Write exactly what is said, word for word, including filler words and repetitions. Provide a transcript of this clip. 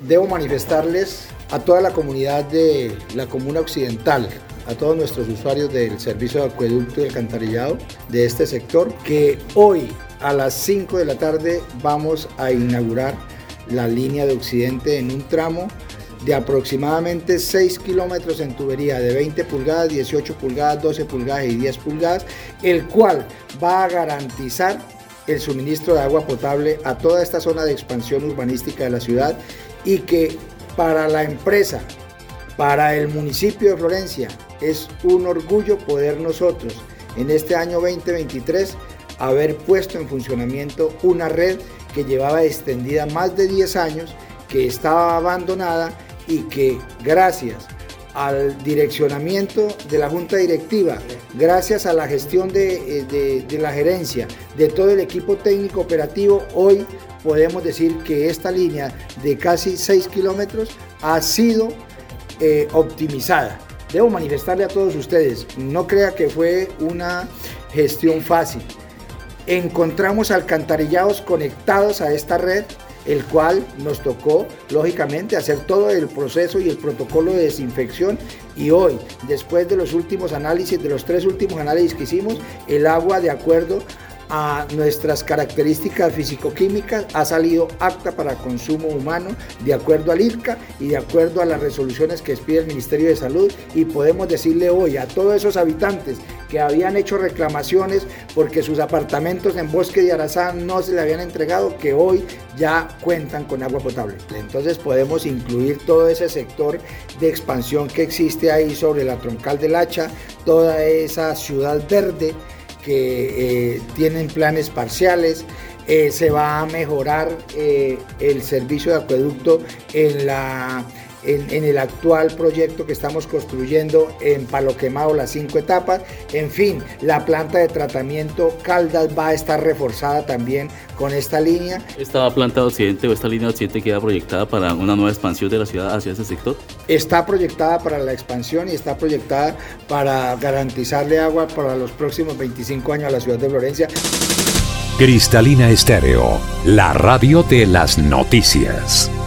debo manifestarles a toda la comunidad de la Comuna Occidental, a todos nuestros usuarios del servicio de acueducto y alcantarillado de este sector, que hoy a las cinco de la tarde vamos a inaugurar la línea de Occidente en un tramo de aproximadamente seis kilómetros en tubería de veinte pulgadas, dieciocho pulgadas, doce pulgadas y diez pulgadas, el cual va a garantizar el suministro de agua potable a toda esta zona de expansión urbanística de la ciudad, y que para la empresa, para el municipio de Florencia, es un orgullo poder nosotros en este año veinte veintitrés haber puesto en funcionamiento una red que llevaba extendida más de diez años, que estaba abandonada y que gracias al direccionamiento de la Junta Directiva, gracias a la gestión de, de, de la gerencia, de todo el equipo técnico operativo, hoy podemos decir que esta línea de casi seis kilómetros ha sido eh, optimizada. Debo manifestarle a todos ustedes, no crea que fue una gestión fácil. Encontramos alcantarillados conectados a esta red, el cual nos tocó, lógicamente, hacer todo el proceso y el protocolo de desinfección, y hoy, después de los últimos análisis, de los tres últimos análisis que hicimos, el agua, de acuerdo a nuestras características físico-químicas, ha salido apta para consumo humano, de acuerdo al I R C A y de acuerdo a las resoluciones que expide el Ministerio de Salud, y podemos decirle hoy a todos esos habitantes que habían hecho reclamaciones porque sus apartamentos en Bosque de Arazá no se le habían entregado, que hoy ya cuentan con agua potable. Entonces podemos incluir todo ese sector de expansión que existe ahí sobre la Troncal del Hacha, toda esa ciudad verde que eh, tienen planes parciales. Eh, se va a mejorar eh, el servicio de acueducto en, la, en, en el actual proyecto que estamos construyendo en Palo Quemado, las cinco etapas. En fin, la planta de tratamiento Caldas va a estar reforzada también con esta línea. ¿Esta planta de Occidente o esta línea de Occidente queda proyectada para una nueva expansión de la ciudad hacia ese sector? Está proyectada para la expansión y está proyectada para garantizarle agua para los próximos veinticinco años a la ciudad de Florencia. Cristalina Estéreo, la radio de las noticias.